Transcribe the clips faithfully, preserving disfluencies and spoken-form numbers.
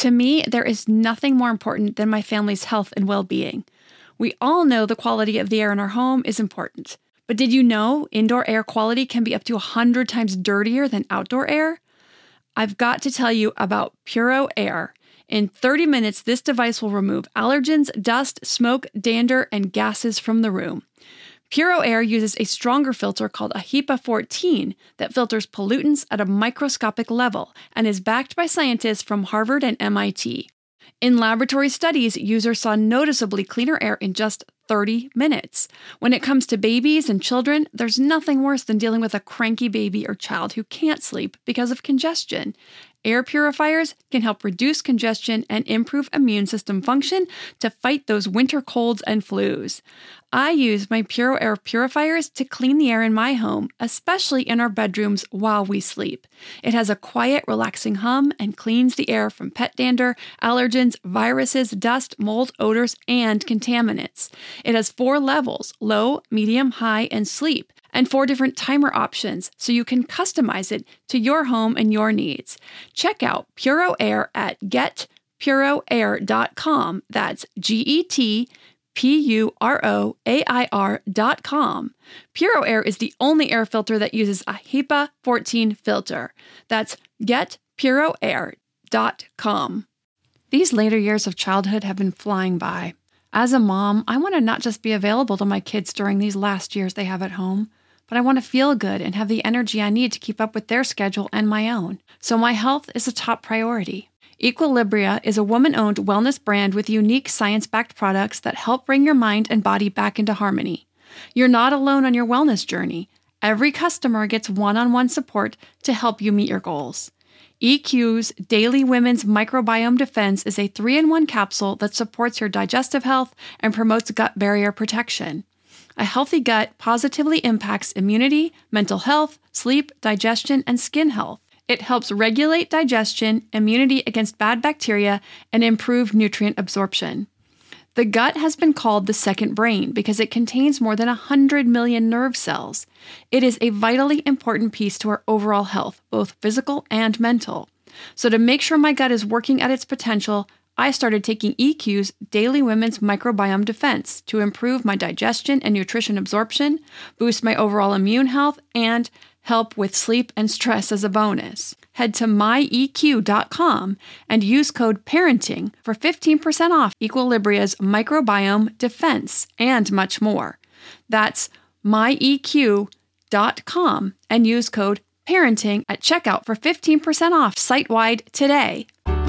To me, there is nothing more important than my family's health and well-being. We all know the quality of the air in our home is important. But did you know indoor air quality can be up to one hundred times dirtier than outdoor air? I've got to tell you about Puro Air. In thirty minutes, this device will remove allergens, dust, smoke, dander, and gases from the room. Puro Air uses a stronger filter called a HEPA fourteen that filters pollutants at a microscopic level and is backed by scientists from Harvard and M I T. In laboratory studies, users saw noticeably cleaner air in just thirty minutes. When it comes to babies and children, there's nothing worse than dealing with a cranky baby or child who can't sleep because of congestion. Air purifiers can help reduce congestion and improve immune system function to fight those winter colds and flus. I use my Puro Air purifiers to clean the air in my home, especially in our bedrooms while we sleep. It has a quiet, relaxing hum and cleans the air from pet dander, allergens, viruses, dust, mold, odors, and contaminants. It has four levels: low, medium, high, and sleep, and four different timer options, so you can customize it to your home and your needs. Check out Puro Air at get puro air dot com. That's G E T P U R O A I R dot com. Puro Air is the only air filter that uses a HEPA fourteen filter. That's get puro air dot com. These later years of childhood have been flying by. As a mom, I want to not just be available to my kids during these last years they have at home, but I want to feel good and have the energy I need to keep up with their schedule and my own. So my health is a top priority. Equilibria is a woman-owned wellness brand with unique science-backed products that help bring your mind and body back into harmony. You're not alone on your wellness journey. Every customer gets one-on-one support to help you meet your goals. E Q's Daily Women's Microbiome Defense is a three in one capsule that supports your digestive health and promotes gut barrier protection. A healthy gut positively impacts immunity, mental health, sleep, digestion, and skin health. It helps regulate digestion, immunity against bad bacteria, and improve nutrient absorption. The gut has been called the second brain because it contains more than one hundred million nerve cells. It is a vitally important piece to our overall health, both physical and mental. So to make sure my gut is working at its potential, I started taking E Q's Daily Women's Microbiome Defense to improve my digestion and nutrition absorption, boost my overall immune health, and help with sleep and stress as a bonus. Head to my E Q dot com and use code PARENTING for fifteen percent off Equilibria's Microbiome Defense and much more. That's my E Q dot com and use code PARENTING at checkout for fifteen percent off site-wide today.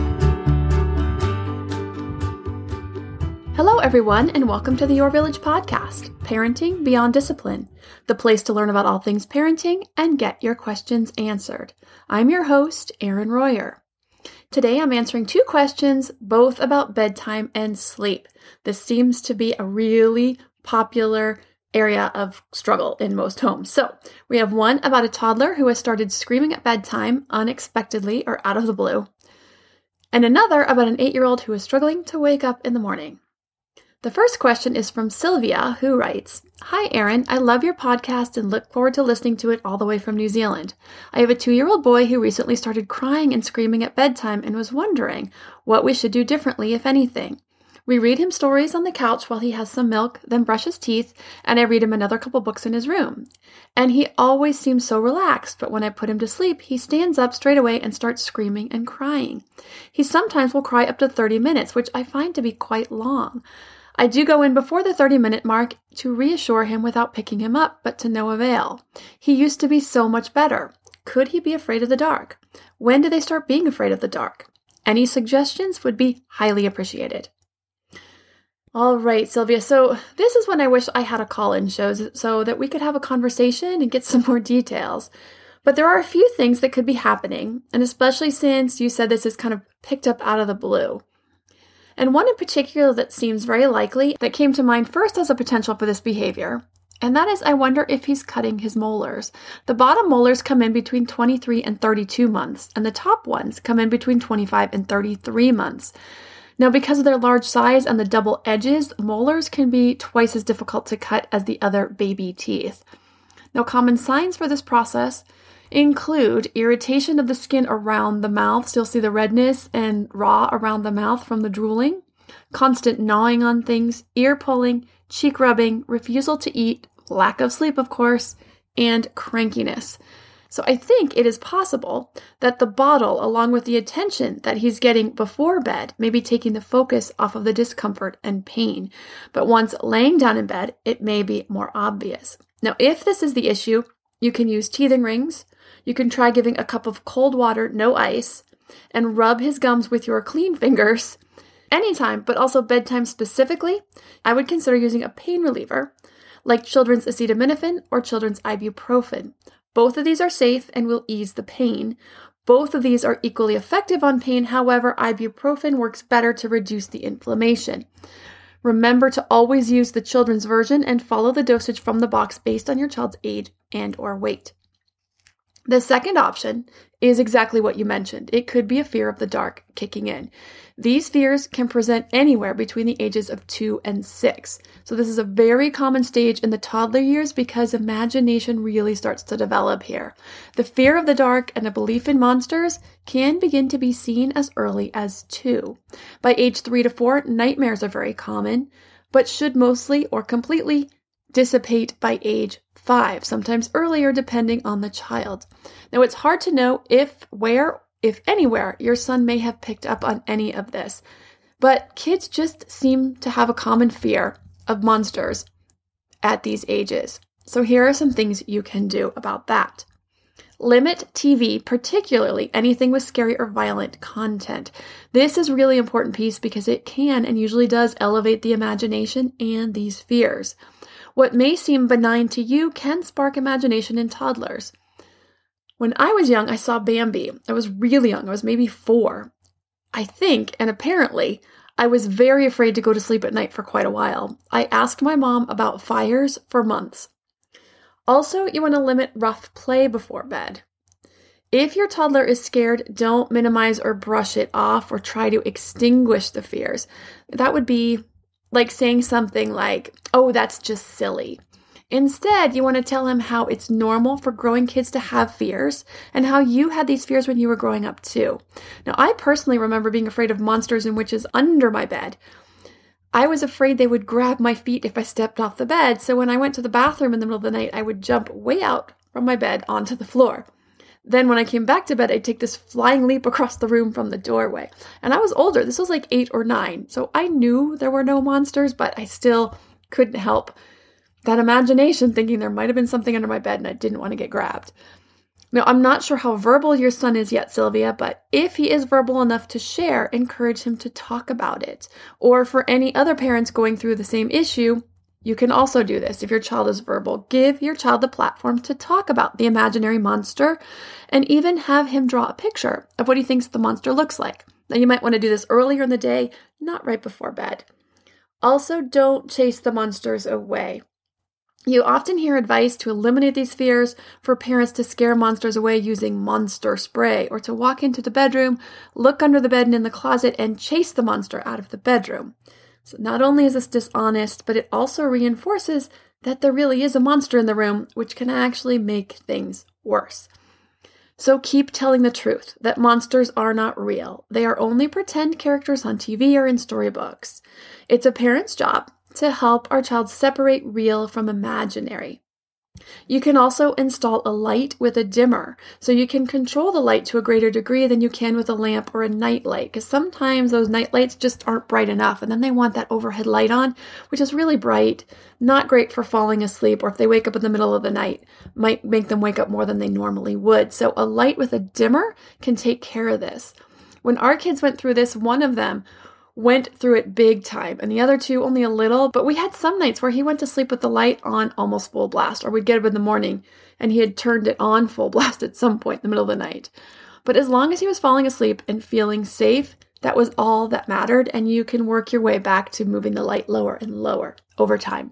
Hello, everyone, and welcome to the Your Village podcast, Parenting Beyond Discipline, the place to learn about all things parenting and get your questions answered. I'm your host, Erin Royer. Today, I'm answering two questions, both about bedtime and sleep. This seems to be a really popular area of struggle in most homes. So, we have one about a toddler who has started screaming at bedtime unexpectedly or out of the blue, and another about an eight-year-old who is struggling to wake up in the morning. The first question is from Sylvia, who writes, "Hi, Erin. I love your podcast and look forward to listening to it all the way from New Zealand. I have a two-year-old boy who recently started crying and screaming at bedtime and was wondering what we should do differently, if anything. We read him stories on the couch while he has some milk, then brush his teeth, and I read him another couple books in his room. And he always seems so relaxed, but when I put him to sleep, he stands up straight away and starts screaming and crying. He sometimes will cry up to thirty minutes, which I find to be quite long. I do go in before the thirty-minute mark to reassure him without picking him up, but to no avail. He used to be so much better. Could he be afraid of the dark? When do they start being afraid of the dark? Any suggestions would be highly appreciated." All right, Sylvia. So this is when I wish I had a call-in show so that we could have a conversation and get some more details. But there are a few things that could be happening, and especially since you said this is kind of picked up out of the blue. And one in particular that seems very likely that came to mind first as a potential for this behavior, and that is I wonder if he's cutting his molars. The bottom molars come in between twenty-three and thirty-two months, and the top ones come in between twenty-five and thirty-three months. Now, because of their large size and the double edges, molars can be twice as difficult to cut as the other baby teeth. Now, common signs for this process include irritation of the skin around the mouth, so you'll see the redness and raw around the mouth from the drooling, constant gnawing on things, ear pulling, cheek rubbing, refusal to eat, lack of sleep, of course, and crankiness. So I think it is possible that the bottle, along with the attention that he's getting before bed, may be taking the focus off of the discomfort and pain. But once laying down in bed, it may be more obvious. Now, if this is the issue, you can use teething rings. You can try giving a cup of cold water, no ice, and rub his gums with your clean fingers anytime, but also bedtime specifically. I would consider using a pain reliever like children's acetaminophen or children's ibuprofen. Both of these are safe and will ease the pain. Both of these are equally effective on pain. However, ibuprofen works better to reduce the inflammation. Remember to always use the children's version and follow the dosage from the box based on your child's age and or weight. The second option is exactly what you mentioned. It could be a fear of the dark kicking in. These fears can present anywhere between the ages of two and six. So this is a very common stage in the toddler years because imagination really starts to develop here. The fear of the dark and a belief in monsters can begin to be seen as early as two. By age three to four, nightmares are very common, but should mostly or completely dissipate by age five, sometimes earlier depending on the child. Now it's hard to know if, where, if anywhere, your son may have picked up on any of this, but kids just seem to have a common fear of monsters at these ages. So here are some things you can do about that. Limit T V, particularly anything with scary or violent content. This is a really important piece because it can and usually does elevate the imagination and these fears. What may seem benign to you can spark imagination in toddlers. When I was young, I saw Bambi. I was really young. I was maybe four. I think, and apparently, I was very afraid to go to sleep at night for quite a while. I asked my mom about fires for months. Also, you want to limit rough play before bed. If your toddler is scared, don't minimize or brush it off or try to extinguish the fears. That would be like saying something like, "Oh, that's just silly." Instead, you want to tell him how it's normal for growing kids to have fears and how you had these fears when you were growing up too. Now, I personally remember being afraid of monsters and witches under my bed. I was afraid they would grab my feet if I stepped off the bed, so when I went to the bathroom in the middle of the night, I would jump way out from my bed onto the floor. Then when I came back to bed, I'd take this flying leap across the room from the doorway. And I was older. This was like eight or nine. So I knew there were no monsters, but I still couldn't help that imagination thinking there might have been something under my bed and I didn't want to get grabbed. Now, I'm not sure how verbal your son is yet, Sylvia, but if he is verbal enough to share, encourage him to talk about it. Or for any other parents going through the same issue, you can also do this. If your child is verbal, give your child the platform to talk about the imaginary monster and even have him draw a picture of what he thinks the monster looks like. Now, you might want to do this earlier in the day, not right before bed. Also, don't chase the monsters away. You often hear advice to eliminate these fears for parents to scare monsters away using monster spray or to walk into the bedroom, look under the bed and in the closet, and chase the monster out of the bedroom. So not only is this dishonest, but it also reinforces that there really is a monster in the room, which can actually make things worse. So keep telling the truth that monsters are not real. They are only pretend characters on T V or in storybooks. It's a parent's job to help our child separate real from imaginary. You can also install a light with a dimmer, so you can control the light to a greater degree than you can with a lamp or a night light, because sometimes those night lights just aren't bright enough, and then they want that overhead light on, which is really bright, not great for falling asleep, or if they wake up in the middle of the night, might make them wake up more than they normally would. So a light with a dimmer can take care of this. When our kids went through this, one of them went through it big time, and the other two only a little, but we had some nights where he went to sleep with the light on almost full blast, or we'd get up in the morning and he had turned it on full blast at some point in the middle of the night. But as long as he was falling asleep and feeling safe, that was all that mattered, and you can work your way back to moving the light lower and lower over time.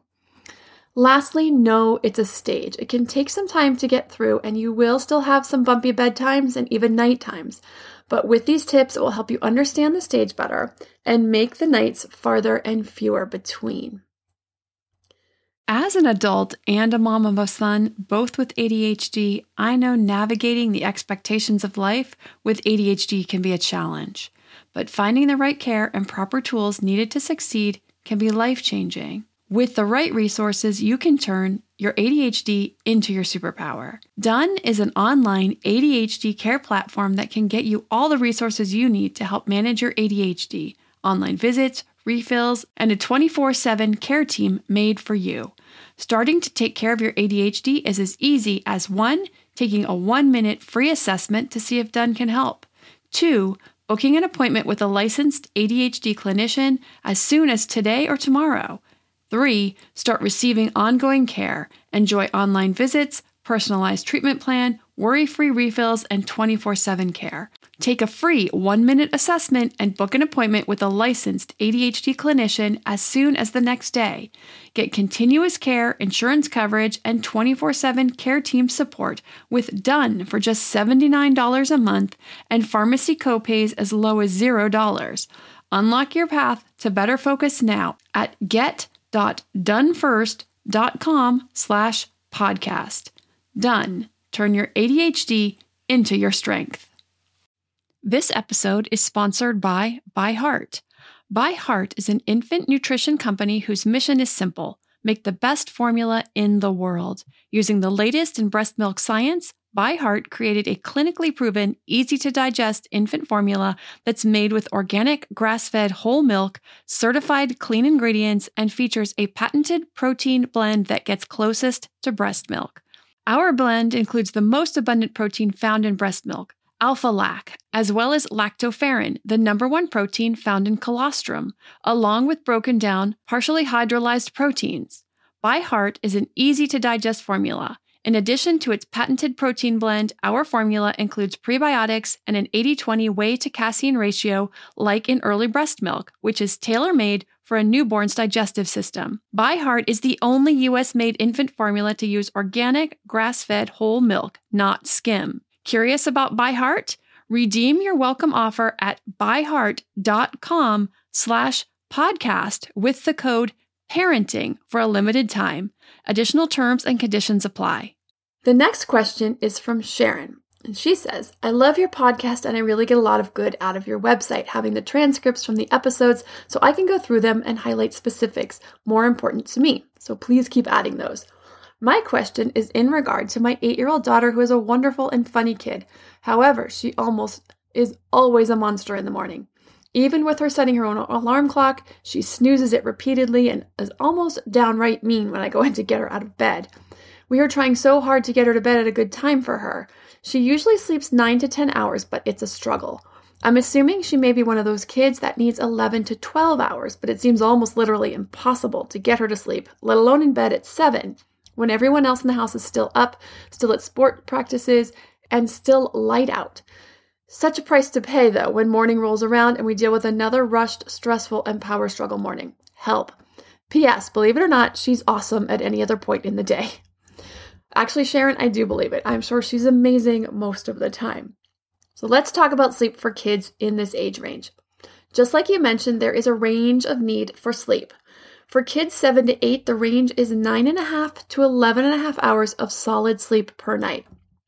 Lastly, know it's a stage. It can take some time to get through, and you will still have some bumpy bedtimes and even night times. But with these tips, it will help you understand the stage better and make the nights farther and fewer between. As an adult and a mom of a son, both with A D H D, I know navigating the expectations of life with A D H D can be a challenge. But finding the right care and proper tools needed to succeed can be life-changing. With the right resources, you can turn your A D H D into your superpower. Done is an online A D H D care platform that can get you all the resources you need to help manage your A D H D, online visits, refills, and a twenty-four seven care team made for you. Starting to take care of your A D H D is as easy as one, taking a one-minute free assessment to see if Done can help. Two, booking an appointment with a licensed A D H D clinician as soon as today or tomorrow. Three, start receiving ongoing care. Enjoy online visits, personalized treatment plan, worry-free refills, and twenty-four seven care. Take a free one-minute assessment and book an appointment with a licensed A D H D clinician as soon as the next day. Get continuous care, insurance coverage, and twenty-four seven care team support with Done for just seventy-nine dollars a month and pharmacy copays as low as zero dollars. Unlock your path to better focus now at get.donefirst.com slash podcast. Done. Turn your A D H D into your strength. This episode is sponsored by ByHeart. ByHeart is an infant nutrition company whose mission is simple: make the best formula in the world. Using the latest in breast milk science, ByHeart created a clinically proven, easy-to-digest infant formula that's made with organic, grass-fed whole milk, certified clean ingredients, and features a patented protein blend that gets closest to breast milk. Our blend includes the most abundant protein found in breast milk, alpha-lac, as well as lactoferrin, the number one protein found in colostrum, along with broken down, partially hydrolyzed proteins. ByHeart is an easy-to-digest formula. In addition to its patented protein blend, our formula includes prebiotics and an eighty twenty whey to casein ratio like in early breast milk, which is tailor-made for a newborn's digestive system. ByHeart is the only U S-made infant formula to use organic, grass-fed whole milk, not skim. Curious about ByHeart? Redeem your welcome offer at byheart.com slash podcast with the code parenting for a limited time. Additional terms and conditions apply. The next question is from Sharon, and she says, I love your podcast and I really get a lot of good out of your website, having the transcripts from the episodes so I can go through them and highlight specifics more important to me. So please keep adding those. My question is in regard to my eight-year-old daughter who is a wonderful and funny kid. However, she almost is always a monster in the morning. Even with her setting her own alarm clock, she snoozes it repeatedly and is almost downright mean when I go in to get her out of bed. We are trying so hard to get her to bed at a good time for her. She usually sleeps nine to ten hours, but it's a struggle. I'm assuming she may be one of those kids that needs eleven to twelve hours, but it seems almost literally impossible to get her to sleep, let alone in bed at seven, when everyone else in the house is still up, still at sport practices, and still light out. Such a price to pay, though, when morning rolls around and we deal with another rushed, stressful, and power struggle morning. Help. P S. Believe it or not, she's awesome at any other point in the day. Actually, Sharon, I do believe it. I'm sure she's amazing most of the time. So let's talk about sleep for kids in this age range. Just like you mentioned, there is a range of need for sleep. For kids seven to eight, the range is nine and a half to eleven and a half hours of solid sleep per night.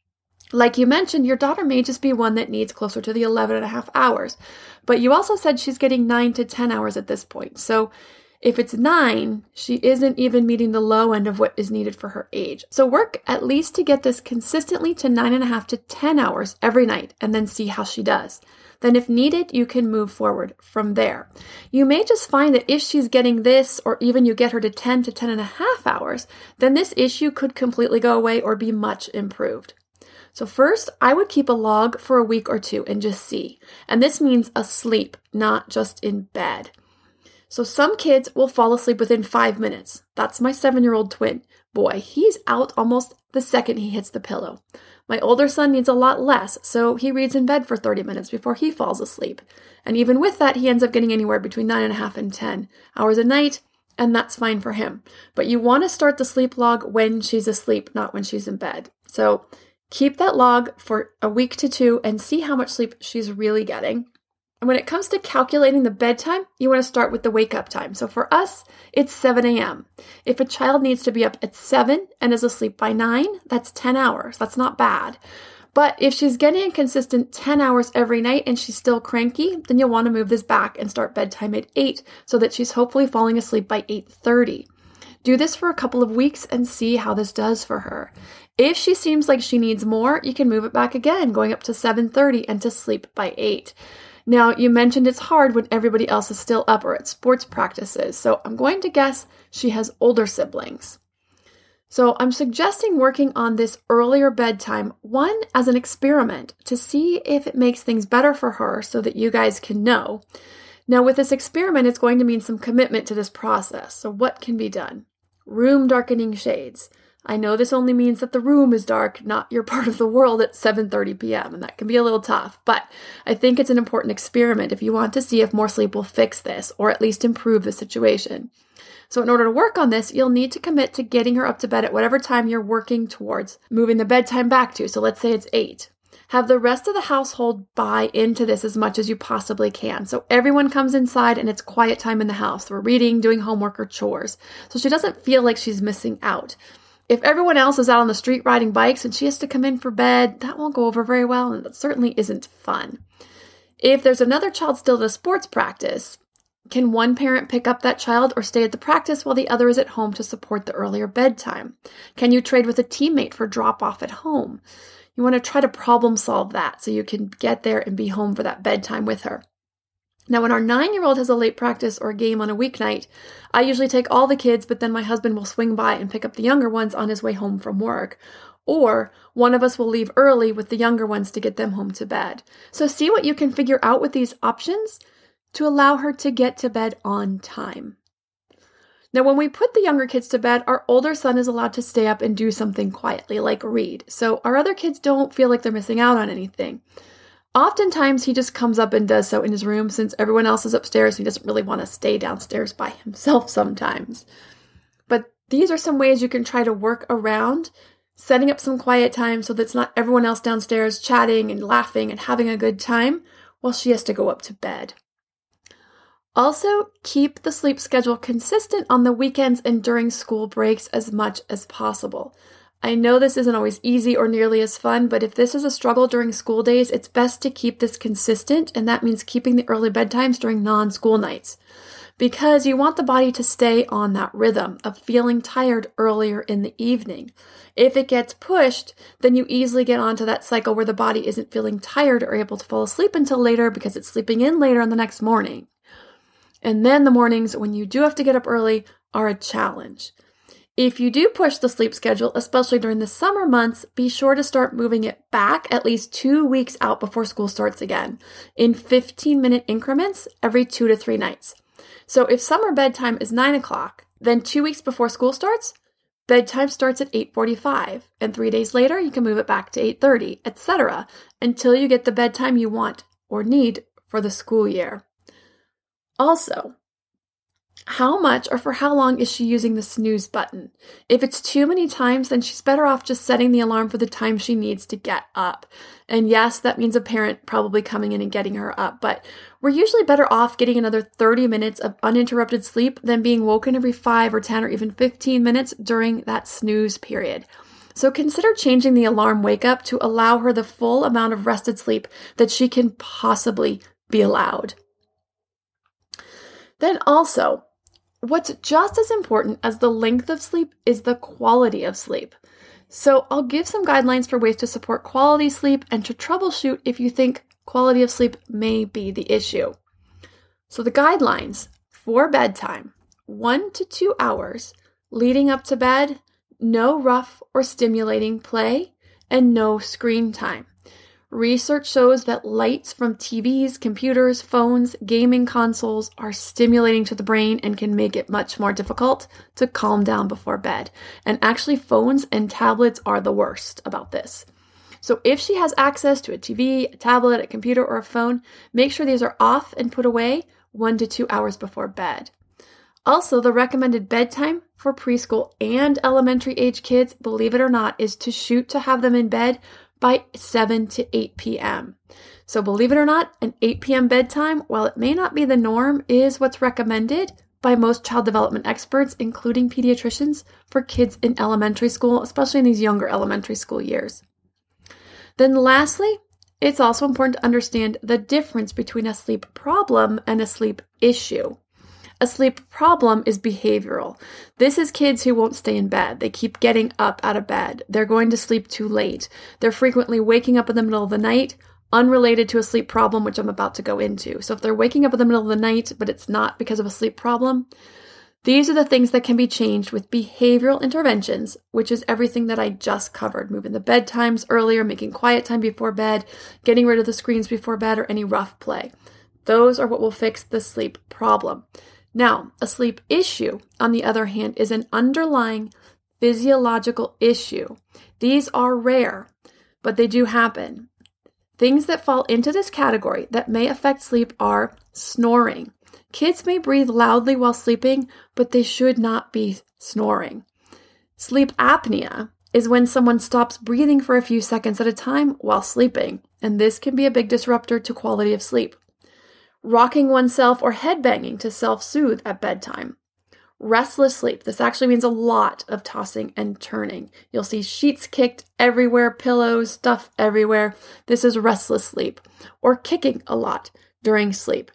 Like you mentioned, your daughter may just be one that needs closer to the eleven and a half hours, but you also said she's getting nine to ten hours at this point. So if it's nine, she isn't even meeting the low end of what is needed for her age. So work at least to get this consistently to nine and a half to ten hours every night and then see how she does. Then if needed, you can move forward from there. You may just find that if she's getting this, or even you get her to ten to ten and a half hours, then this issue could completely go away or be much improved. So first, I would keep a log for a week or two and just see. And this means asleep, not just in bed. So some kids will fall asleep within five minutes. That's my seven-year-old twin. Boy, he's out almost the second he hits the pillow. My older son needs a lot less, so he reads in bed for thirty minutes before he falls asleep. And even with that, he ends up getting anywhere between nine and a half and ten hours a night, and that's fine for him. But you want to start the sleep log when she's asleep, not when she's in bed. So keep that log for a week to two and see how much sleep she's really getting. And when it comes to calculating the bedtime, you want to start with the wake-up time. So for us, it's seven a.m. If a child needs to be up at seven and is asleep by nine, that's ten hours. That's not bad. But if she's getting a consistent ten hours every night and she's still cranky, then you'll want to move this back and start bedtime at eight so that she's hopefully falling asleep by eight thirty. Do this for a couple of weeks and see how this does for her. If she seems like she needs more, you can move it back again, going up to seven thirty and to sleep by eight. Now, you mentioned it's hard when everybody else is still up or at sports practices, so I'm going to guess she has older siblings. So I'm suggesting working on this earlier bedtime, one, as an experiment to see if it makes things better for her so that you guys can know. Now, with this experiment, it's going to mean some commitment to this process. So what can be done? Room darkening shades. I know this only means that the room is dark, not your part of the world at seven thirty p.m., and that can be a little tough, but I think it's an important experiment if you want to see if more sleep will fix this, or at least improve the situation. So in order to work on this, you'll need to commit to getting her up to bed at whatever time you're working towards moving the bedtime back to, so let's say it's eight. Have the rest of the household buy into this as much as you possibly can. So everyone comes inside and it's quiet time in the house. We're reading, doing homework, or chores, so she doesn't feel like she's missing out. If everyone else is out on the street riding bikes and she has to come in for bed, that won't go over very well, and that certainly isn't fun. If there's another child still at a sports practice, can one parent pick up that child or stay at the practice while the other is at home to support the earlier bedtime? Can you trade with a teammate for drop-off at home? You want to try to problem solve that so you can get there and be home for that bedtime with her. Now, when our nine-year-old has a late practice or a game on a weeknight, I usually take all the kids, but then my husband will swing by and pick up the younger ones on his way home from work. Or one of us will leave early with the younger ones to get them home to bed. So see what you can figure out with these options to allow her to get to bed on time. Now, when we put the younger kids to bed, our older son is allowed to stay up and do something quietly, like read. So our other kids don't feel like they're missing out on anything. Oftentimes, he just comes up and does so in his room since everyone else is upstairs. He doesn't really want to stay downstairs by himself sometimes. But these are some ways you can try to work around setting up some quiet time so that it's not everyone else downstairs chatting and laughing and having a good time while she has to go up to bed. Also, keep the sleep schedule consistent on the weekends and during school breaks as much as possible. I know this isn't always easy or nearly as fun, but if this is a struggle during school days, it's best to keep this consistent, and that means keeping the early bedtimes during non-school nights. Because you want the body to stay on that rhythm of feeling tired earlier in the evening. If it gets pushed, then you easily get onto that cycle where the body isn't feeling tired or able to fall asleep until later because it's sleeping in later on the next morning. And then the mornings, when you do have to get up early, are a challenge. If you do push the sleep schedule, especially during the summer months, be sure to start moving it back at least two weeks out before school starts again, in fifteen-minute increments every two to three nights. So if summer bedtime is nine o'clock, then two weeks before school starts, bedtime starts at eight forty-five, and three days later, you can move it back to eight thirty, et cetera, until you get the bedtime you want or need for the school year. Also, how much or for how long is she using the snooze button? If it's too many times, then she's better off just setting the alarm for the time she needs to get up. And yes, that means a parent probably coming in and getting her up, but we're usually better off getting another thirty minutes of uninterrupted sleep than being woken every five or ten or even fifteen minutes during that snooze period. So consider changing the alarm wake up to allow her the full amount of rested sleep that she can possibly be allowed. Then also, what's just as important as the length of sleep is the quality of sleep. So I'll give some guidelines for ways to support quality sleep and to troubleshoot if you think quality of sleep may be the issue. So the guidelines for bedtime, one to two hours leading up to bed, no rough or stimulating play, and no screen time. Research shows that lights from T Vs, computers, phones, gaming consoles are stimulating to the brain and can make it much more difficult to calm down before bed. And actually, phones and tablets are the worst about this. So if she has access to a T V, a tablet, a computer, or a phone, make sure these are off and put away one to two hours before bed. Also, the recommended bedtime for preschool and elementary age kids, believe it or not, is to shoot to have them in bed by seven to eight p.m. So believe it or not, an eight p.m. bedtime, while it may not be the norm, is what's recommended by most child development experts, including pediatricians, for kids in elementary school, especially in these younger elementary school years. Then lastly, it's also important to understand the difference between a sleep problem and a sleep issue. A sleep problem is behavioral. This is kids who won't stay in bed. They keep getting up out of bed. They're going to sleep too late. They're frequently waking up in the middle of the night, unrelated to a sleep problem, which I'm about to go into. So if they're waking up in the middle of the night, but it's not because of a sleep problem, these are the things that can be changed with behavioral interventions, which is everything that I just covered. Moving the bedtimes earlier, making quiet time before bed, getting rid of the screens before bed, or any rough play. Those are what will fix the sleep problem. Now, a sleep issue, on the other hand, is an underlying physiological issue. These are rare, but they do happen. Things that fall into this category that may affect sleep are snoring. Kids may breathe loudly while sleeping, but they should not be snoring. Sleep apnea is when someone stops breathing for a few seconds at a time while sleeping, and this can be a big disruptor to quality of sleep. Rocking oneself or headbanging to self-soothe at bedtime. Restless sleep. This actually means a lot of tossing and turning. You'll see sheets kicked everywhere, pillows, stuff everywhere. This is restless sleep. Or kicking a lot during sleep.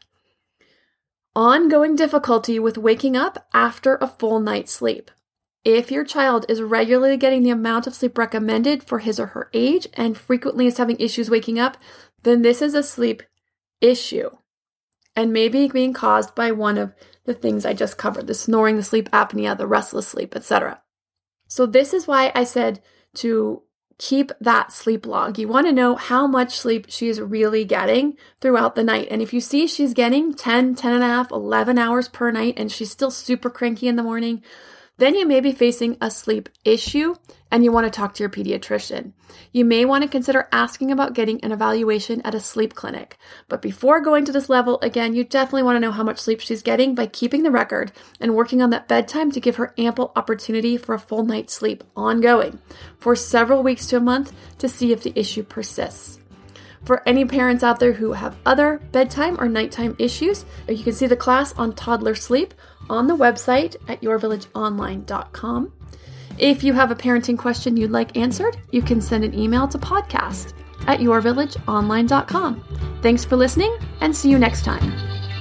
Ongoing difficulty with waking up after a full night's sleep. If your child is regularly getting the amount of sleep recommended for his or her age and frequently is having issues waking up, then this is a sleep issue. And maybe being caused by one of the things I just covered, the snoring, the sleep apnea, the restless sleep, et cetera. So this is why I said to keep that sleep log. You want to know how much sleep she is really getting throughout the night. And if you see she's getting ten, ten and a half, eleven hours per night, and she's still super cranky in the morning, then you may be facing a sleep issue and you want to talk to your pediatrician. You may want to consider asking about getting an evaluation at a sleep clinic. But before going to this level, again, you definitely want to know how much sleep she's getting by keeping the record and working on that bedtime to give her ample opportunity for a full night's sleep ongoing for several weeks to a month to see if the issue persists. For any parents out there who have other bedtime or nighttime issues, you can see the class on toddler sleep on the website at your village online dot com. If you have a parenting question you'd like answered, you can send an email to podcast at your village online dot com. Thanks for listening, and see you next time.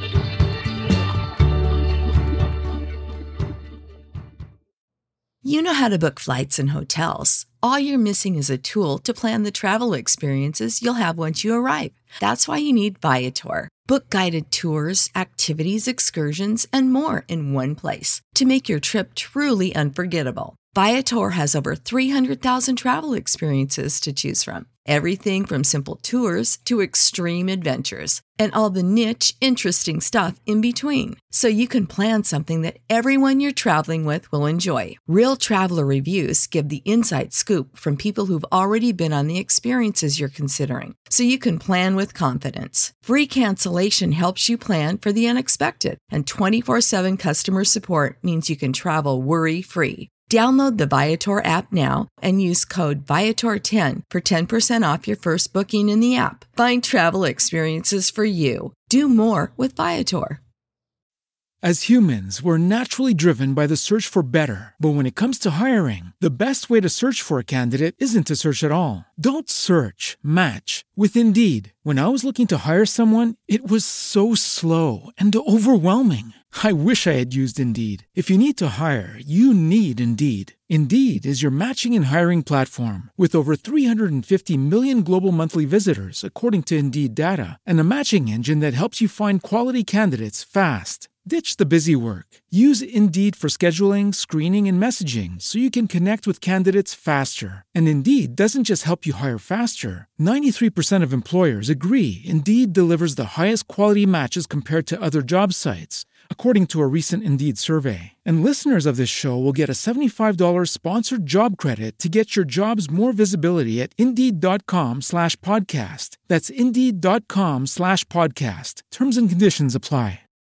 You know how to book flights and hotels. All you're missing is a tool to plan the travel experiences you'll have once you arrive. That's why you need Viator. Book guided tours, activities, excursions, and more in one place to make your trip truly unforgettable. Viator has over three hundred thousand travel experiences to choose from. Everything from simple tours to extreme adventures and all the niche, interesting stuff in between. So you can plan something that everyone you're traveling with will enjoy. Real traveler reviews give the inside scoop from people who've already been on the experiences you're considering. So you can plan with confidence. Free cancellation helps you plan for the unexpected. And twenty-four seven customer support means you can travel worry-free. Download the Viator app now and use code Viator ten for ten percent off your first booking in the app. Find travel experiences for you. Do more with Viator. As humans, we're naturally driven by the search for better. But when it comes to hiring, the best way to search for a candidate isn't to search at all. Don't search, match with Indeed. When I was looking to hire someone, it was so slow and overwhelming. I wish I had used Indeed. If you need to hire, you need Indeed. Indeed is your matching and hiring platform with over three hundred fifty million global monthly visitors, according to Indeed data, and a matching engine that helps you find quality candidates fast. Ditch the busy work. Use Indeed for scheduling, screening, and messaging so you can connect with candidates faster. And Indeed doesn't just help you hire faster. ninety-three percent of employers agree Indeed delivers the highest quality matches compared to other job sites, according to a recent Indeed survey. And listeners of this show will get a seventy-five dollars sponsored job credit to get your jobs more visibility at Indeed.com slash podcast. That's Indeed.com slash podcast. Terms and conditions apply.